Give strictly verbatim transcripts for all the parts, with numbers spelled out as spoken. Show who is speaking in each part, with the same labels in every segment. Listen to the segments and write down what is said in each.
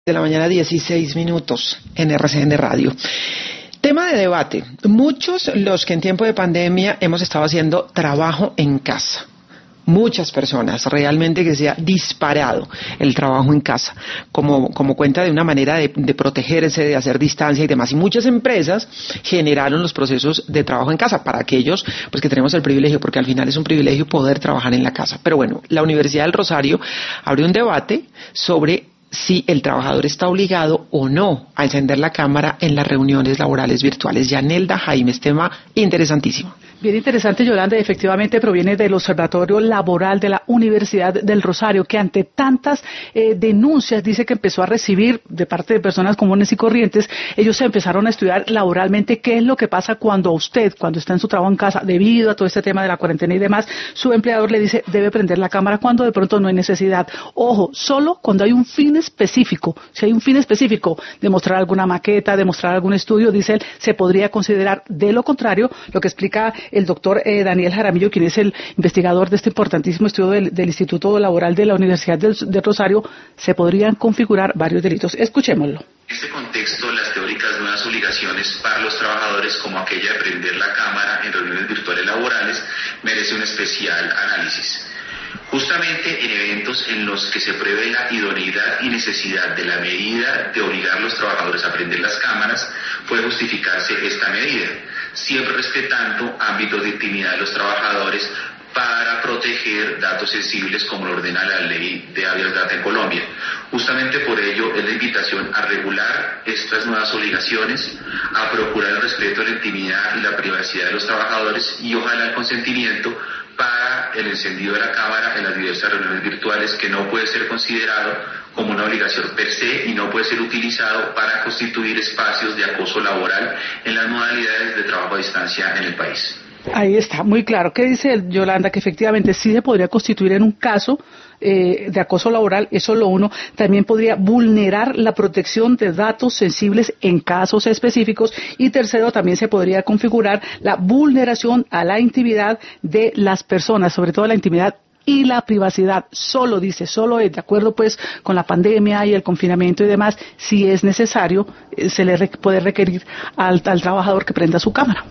Speaker 1: De la mañana, dieciséis minutos en R C N Radio. Tema de debate. Muchos los que en tiempo de pandemia hemos estado haciendo trabajo en casa. Muchas personas, realmente que se ha disparado el trabajo en casa, como, como cuenta de una manera de, de protegerse, de hacer distancia y demás. Y muchas empresas generaron los procesos de trabajo en casa para aquellos pues que tenemos el privilegio, porque al final es un privilegio poder trabajar en la casa. Pero bueno, la Universidad del Rosario abrió un debate sobre si el trabajador está obligado o no a encender la cámara en las reuniones laborales virtuales. Yanelda Jaimes, tema interesantísimo.
Speaker 2: Bien interesante, Yolanda, efectivamente proviene del Observatorio Laboral de la Universidad del Rosario, que ante tantas eh, denuncias dice que empezó a recibir de parte de personas comunes y corrientes. Ellos se empezaron a estudiar laboralmente qué es lo que pasa cuando a usted, cuando está en su trabajo en casa, debido a todo este tema de la cuarentena y demás, su empleador le dice debe prender la cámara cuando de pronto no hay necesidad. Ojo, solo cuando hay un fin específico. Si hay un fin específico, demostrar alguna maqueta, demostrar algún estudio, dice él, se podría considerar. De lo contrario, lo que explica el doctor eh, Daniel Jaramillo, quien es el investigador de este importantísimo estudio del, del Instituto Laboral de la Universidad del, del Rosario, se podrían configurar varios delitos. Escuchémoslo.
Speaker 3: En este contexto, las teóricas nuevas obligaciones para los trabajadores, como aquella de prender la cámara en reuniones virtuales laborales, merece un especial análisis. Justamente en eventos en los que se prevé la idoneidad y necesidad de la medida de obligar a los trabajadores a prender las cámaras, puede justificarse esta medida, siempre respetando ámbitos de intimidad de los trabajadores para proteger datos sensibles como lo ordena la ley de habeas data en Colombia. Justamente por ello es la invitación a regular estas nuevas obligaciones, a procurar el respeto de la intimidad y la privacidad de los trabajadores y ojalá el consentimiento para el encendido de la cámara en las diversas reuniones virtuales, que no puede ser considerado como una obligación per se y no puede ser utilizado para constituir espacios de acoso laboral en las modalidades de trabajo a distancia en el país.
Speaker 2: Ahí está, muy claro. ¿Qué dice Yolanda? Que efectivamente sí se podría constituir en un caso eh, de acoso laboral, eso lo uno. También podría vulnerar la protección de datos sensibles en casos específicos. Y tercero, también se podría configurar la vulneración a la intimidad de las personas, sobre todo la intimidad y la privacidad. Solo, dice, solo es de acuerdo pues con la pandemia y el confinamiento y demás, si es necesario, eh, se le re- puede requerir al, al trabajador que prenda su cámara.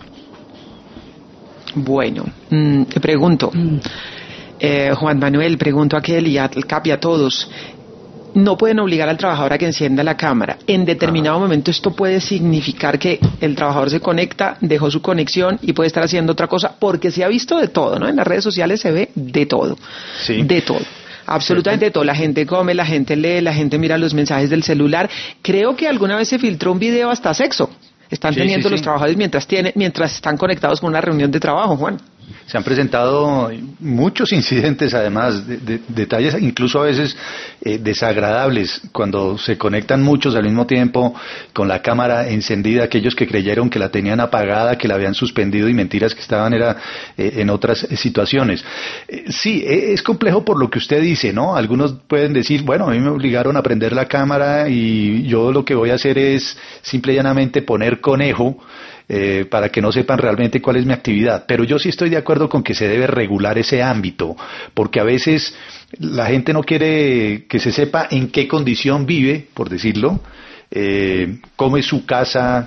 Speaker 1: Bueno, mm, te pregunto, mm. eh, Juan Manuel, pregunto a aquel y a Cap y a todos, no pueden obligar al trabajador a que encienda la cámara. En determinado ah. momento esto puede significar que el trabajador se conecta, dejó su conexión y puede estar haciendo otra cosa, porque se ha visto de todo, ¿no? En las redes sociales se ve de todo, sí. de todo. Absolutamente de todo. La gente come, la gente lee, la gente mira los mensajes del celular. Creo que alguna vez se filtró un video hasta sexo. Están sí, teniendo sí, los sí. trabajadores mientras tienen, mientras están conectados con una reunión de trabajo, Juan.
Speaker 4: Se han presentado muchos incidentes, además, de, de, detalles incluso a veces eh, desagradables, cuando se conectan muchos al mismo tiempo con la cámara encendida, aquellos que creyeron que la tenían apagada, que la habían suspendido y mentiras que estaban era eh, en otras eh, situaciones. Eh, sí, eh, es complejo por lo que usted dice, ¿no? Algunos pueden decir, bueno, a mí me obligaron a prender la cámara y yo lo que voy a hacer es simple y llanamente poner conejo, Eh, para que no sepan realmente cuál es mi actividad. Pero yo sí estoy de acuerdo con que se debe regular ese ámbito, porque a veces la gente no quiere que se sepa en qué condición vive, por decirlo, eh, cómo es su casa,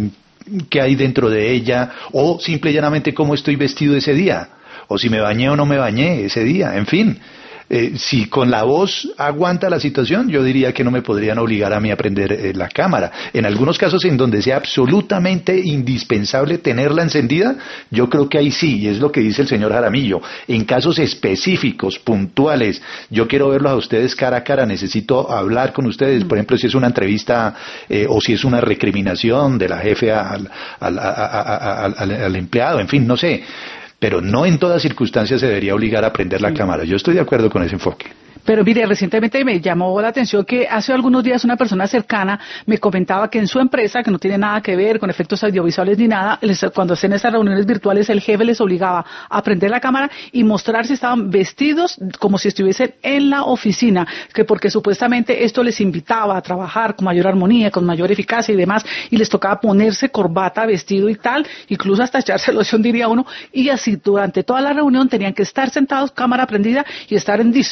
Speaker 4: qué hay dentro de ella, o simple y llanamente cómo estoy vestido ese día, o si me bañé o no me bañé ese día, en fin. Eh, si con la voz aguanta la situación, yo diría que no me podrían obligar a mí a prender eh, la cámara. En algunos casos en donde sea absolutamente indispensable tenerla encendida, yo creo que ahí sí, y es lo que dice el señor Jaramillo. En casos específicos, puntuales, yo quiero verlos a ustedes cara a cara, necesito hablar con ustedes, por ejemplo, si es una entrevista eh, o si es una recriminación de la jefe al, al, a, a, a, al, al empleado, en fin, no sé. Pero no en todas circunstancias se debería obligar a prender la sí. cámara. Yo estoy de acuerdo con ese enfoque.
Speaker 2: Pero mire, recientemente me llamó la atención que hace algunos días una persona cercana me comentaba que en su empresa, que no tiene nada que ver con efectos audiovisuales ni nada, les, cuando hacen esas reuniones virtuales el jefe les obligaba a prender la cámara y mostrar si estaban vestidos como si estuviesen en la oficina, que porque supuestamente esto les invitaba a trabajar con mayor armonía, con mayor eficacia y demás, y les tocaba ponerse corbata, vestido y tal, incluso hasta echarse loción, diría uno, y así durante toda la reunión tenían que estar sentados, cámara prendida y estar en disposición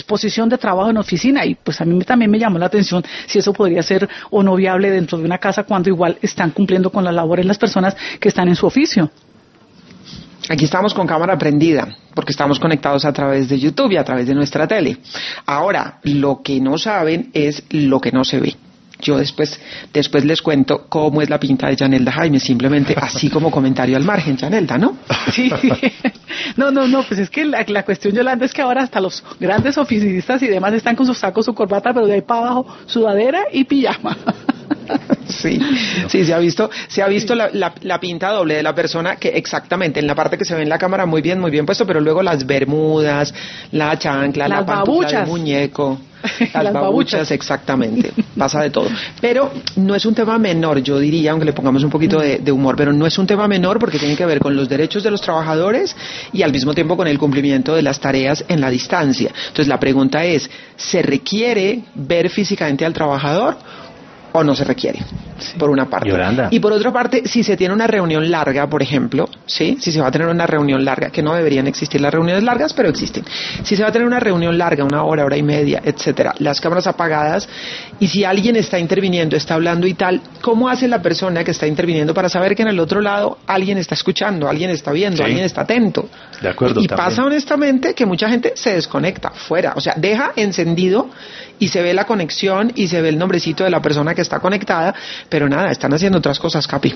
Speaker 2: de trabajo en oficina, y pues a mí también me llamó la atención si eso podría ser o no viable dentro de una casa cuando igual están cumpliendo con las labores las personas que están en su oficio.
Speaker 1: Aquí estamos con cámara prendida, porque estamos conectados a través de YouTube y a través de nuestra tele. Ahora, lo que no saben es lo que no se ve. Yo después, después les cuento cómo es la pinta de Yanelda Jaime, simplemente así como comentario al margen, Yanelda, ¿no?
Speaker 2: Sí. No, no, no, pues es que la, la cuestión, Yolanda, es que ahora hasta los grandes oficinistas y demás están con sus sacos, su corbata, pero de ahí para abajo, sudadera y pijama.
Speaker 1: Sí, sí, se ha visto, se ha visto la, la, la pinta doble de la persona, que exactamente en la parte que se ve en la cámara muy bien, muy bien puesto, pero luego las bermudas, la chancla,
Speaker 2: las
Speaker 1: la pantufla del muñeco, las, las babuchas, babuchas, exactamente, pasa de todo. Pero no es un tema menor, yo diría, aunque le pongamos un poquito de, de humor, pero no es un tema menor porque tiene que ver con los derechos de los trabajadores y al mismo tiempo con el cumplimiento de las tareas en la distancia. Entonces la pregunta es, ¿se requiere ver físicamente al trabajador o no se requiere? Sí. Por una parte.
Speaker 5: Yolanda.
Speaker 1: Y por otra parte, si se tiene una reunión larga, por ejemplo, ¿sí? Si se va a tener una reunión larga, que no deberían existir las reuniones largas, pero existen. Si se va a tener una reunión larga, una hora, hora y media, etcétera, las cámaras apagadas, y si alguien está interviniendo, está hablando y tal, ¿cómo hace la persona que está interviniendo para saber que en el otro lado alguien está escuchando, alguien está viendo, sí, alguien está atento?
Speaker 4: De acuerdo.
Speaker 1: Y
Speaker 4: también
Speaker 1: pasa honestamente que mucha gente se desconecta fuera, o sea, deja encendido y se ve la conexión y se ve el nombrecito de la persona que está conectada, pero nada, están haciendo otras cosas, Capi.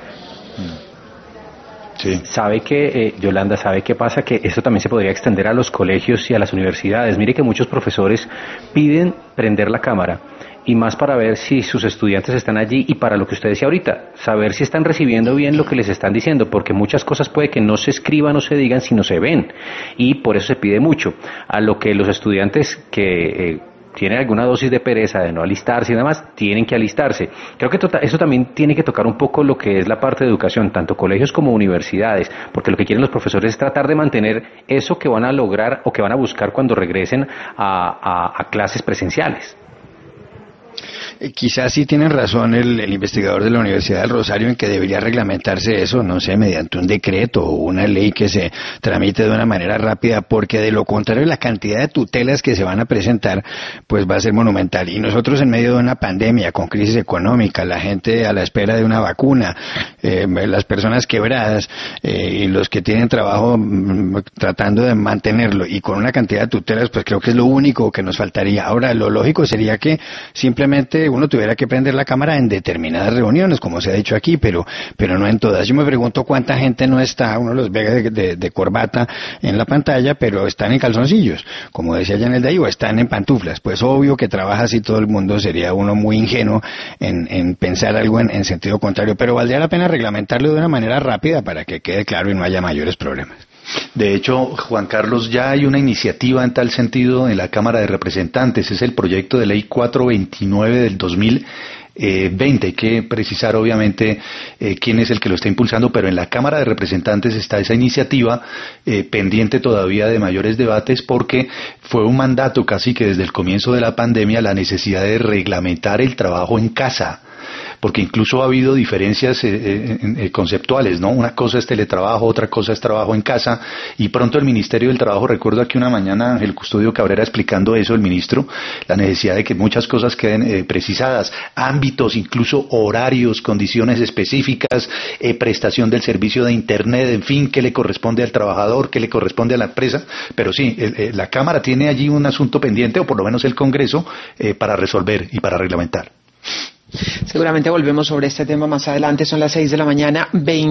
Speaker 5: Sí. Sabe que, eh, Yolanda, ¿sabe qué pasa? Que esto también se podría extender a los colegios y a las universidades. Mire que muchos profesores piden prender la cámara, y más para ver si sus estudiantes están allí y para lo que usted decía ahorita, saber si están recibiendo bien lo que les están diciendo, porque muchas cosas puede que no se escriban o se digan si no se ven, y por eso se pide mucho. A lo que los estudiantes que eh, tienen alguna dosis de pereza de no alistarse y demás, tienen que alistarse. Creo que tota, eso también tiene que tocar un poco lo que es la parte de educación, tanto colegios como universidades, porque lo que quieren los profesores es tratar de mantener eso que van a lograr o que van a buscar cuando regresen a, a, a clases presenciales.
Speaker 6: Eh, quizás sí tienen razón el, el investigador de la Universidad del Rosario en que debería reglamentarse eso, no sé, mediante un decreto o una ley que se tramite de una manera rápida, porque de lo contrario la cantidad de tutelas que se van a presentar pues va a ser monumental. Y nosotros en medio de una pandemia con crisis económica, la gente a la espera de una vacuna, eh, las personas quebradas eh, y los que tienen trabajo mm, tratando de mantenerlo y con una cantidad de tutelas, pues creo que es lo único que nos faltaría. Ahora, lo lógico sería que simplemente uno tuviera que prender la cámara en determinadas reuniones, como se ha dicho aquí, pero pero no en todas. Yo me pregunto cuánta gente no está, uno los ve de, de, de corbata en la pantalla, pero están en calzoncillos, como decía Yanelda, o están en pantuflas. Pues obvio que trabaja así todo el mundo, sería uno muy ingenuo en, en pensar algo en, en sentido contrario, pero valdría la pena reglamentarlo de una manera rápida para que quede claro y no haya mayores problemas.
Speaker 4: De hecho, Juan Carlos, ya hay una iniciativa en tal sentido en la Cámara de Representantes, es el proyecto de ley cuatrocientos veintinueve del dos mil veinte, hay que precisar obviamente eh, quién es el que lo está impulsando, pero en la Cámara de Representantes está esa iniciativa eh, pendiente todavía de mayores debates, porque fue un mandato casi que desde el comienzo de la pandemia la necesidad de reglamentar el trabajo en casa, porque incluso ha habido diferencias eh, eh, conceptuales, ¿no? Una cosa es teletrabajo, otra cosa es trabajo en casa, y pronto el Ministerio del Trabajo, recuerdo aquí una mañana Ángel Custodio Cabrera explicando eso, el ministro, la necesidad de que muchas cosas queden eh, precisadas, ámbitos, incluso horarios, condiciones específicas, eh, prestación del servicio de Internet, en fin, qué le corresponde al trabajador, qué le corresponde a la empresa, pero sí, el, eh, la Cámara tiene allí un asunto pendiente, o por lo menos el Congreso, eh, para resolver y para reglamentar.
Speaker 1: Seguramente volvemos sobre este tema más adelante, son las seis de la mañana, veinte